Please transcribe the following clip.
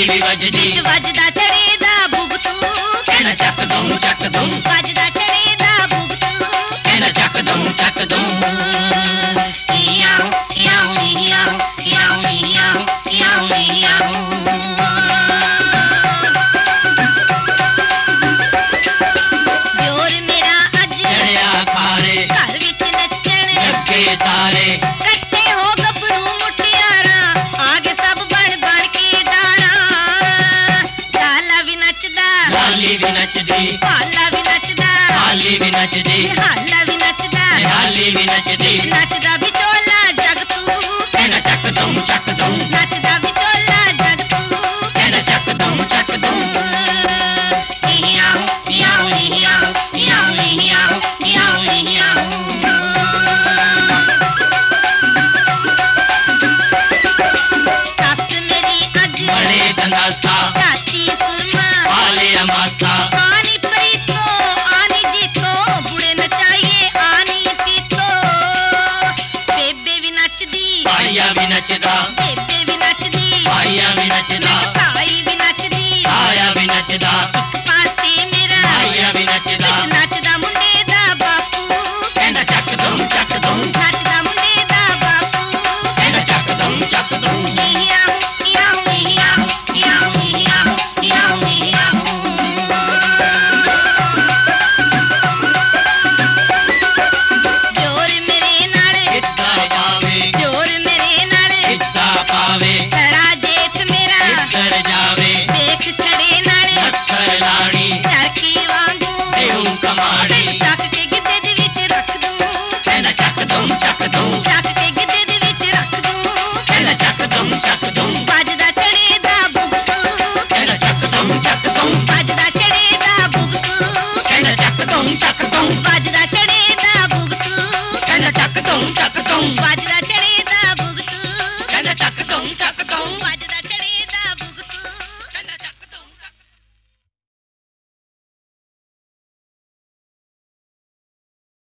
ਤਾਲੀ ਵੀ ਵੱਜਦੀ ਵੱਜਦਾ ਛੜੇ ਦਾ ਬੁਗਤੂ ਕਹਿੰਦਾ ਚੱਕ ਦੂੰ ਚੱਕ ਦੂੰ ਵੱਜਦਾ ਛੜੇ ਦਾ ਬੁਗਤੂ ਕਹਿੰਦਾ ਚੱਕ ਦੂੰ ਚੱਕ ਦੂੰ ਯਾਉ ਯਾਉ ਯਾਉ ਯਾਉ ਯਾਉ ਯਾਉ ਯਾਉ ਦਿਓਰ ਮੇਰਾ ਅੱਜ ਚੜਿਆ ਖਾਰੇ ਘਰ ਵਿੱਚ ਨੱਚਣ ਲੱਗੇ ਸਾਰੇ ਇਕੱਠੇ ਹੋ ਗੱਭਰੂ ਮੁਟਿਆਰਾਂ ਆ ਗਏ ਸਭ ਬਣ ਬਣ ਕੇ ਡਾਰਾਂ ਲਾਲਾ ਵੀ ਨੱਚਦਾ ਲਾਲੀ ਵੀ ਨੱਚਦੀ ਹਾਲਾ ਵੀ ਨੱਚਦਾ ਹਾਲੀ ਵੀ ਨੱਚਦੀ ਹਾਲਾ ਵੀ ਨੱਚਦਾ ਹਾਲੀ ਵੀ ਨੱਚਦੀ ਨੱਚਦਾ ਵਿਚੋਲਾ ਜਗਤੂ ਕਹਿੰਦਾ ਚੱਕ ਦੂੰ ਚੱਕ ਦੂੰ ਨੱਚਦਾ ਵਿਚੋਲਾ ਜਗਤੂ ਕਹਿੰਦਾ ਚੱਕ ਦੂੰ ਚੱਕ ਦੂੰ ਯਾਉ ਯਾਉ ਯਾਉ ਯਾਉ ਯਾਉ ਯਾਉ ਯਾਉ ਸੱਸ ਮੇਰੀ ਅੱਜ ਬੜੇ ਗੰਦਾਸਾ ਰਾਤੀ ਸੁਰਮਾ ਪਾਲੇ ਅਮਾਸਾ ਆਨੀ ਪ੍ਰੀਤੋ ਆਨੀ ਜੀਤੋ ਬੁੜੇ ਨਚਾਈਏ ਆਨੀ ਸੀਤੋ ਬੇਬੇ ਵੀ ਨੱਚਦੀ ਭਾਈਆ ਵੀ ਨੱਚਦਾ ਬੇਬੇ ਵੀ ਨੱਚਦੀ ਭਾਈਆ ਵੀ ਨੱਚਦਾ